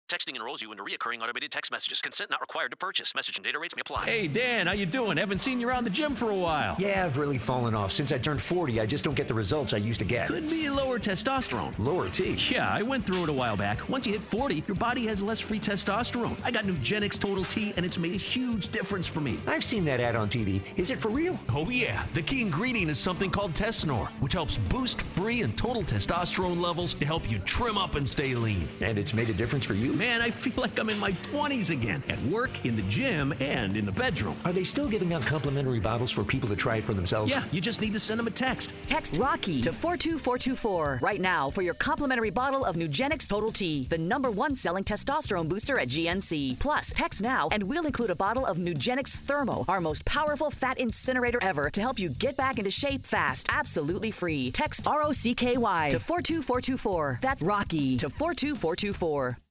Texting enrolls you into recurring automated text messages. Consent not required to purchase. Message and data rates may apply. Hey, Dan, how you doing? Haven't seen you around the gym for a while. Yeah, I've really fallen off. Since I turned 40, I just don't get the results I used to get. Could be lower testosterone. Lower T? Yeah, I went through it a while back. Once you hit 40, your body has less free testosterone. I got Nugenix Total T, and it's made a huge difference for me. I've seen that ad on TV. Is it for real? Oh, yeah. The key ingredient is something called Tesnor, which helps boost free and total testosterone levels to help you trim up and stay lean. And it's made a difference for you? Man, I feel like I'm in my 20s again, at work, in the gym, and in the bedroom. Are they still giving out complimentary bottles for people to try it for themselves? Yeah, you just need to send them a text. Text ROCKY to 42424 right now for your complimentary bottle of Nugenix Total T, the #1 selling testosterone booster at GNC. Plus, text now and we'll include a bottle of Nugenix Thermo, our most powerful fat incinerator ever, to help you get back into shape fast, absolutely free. Text ROCKY to 42424. That's ROCKY to 42424.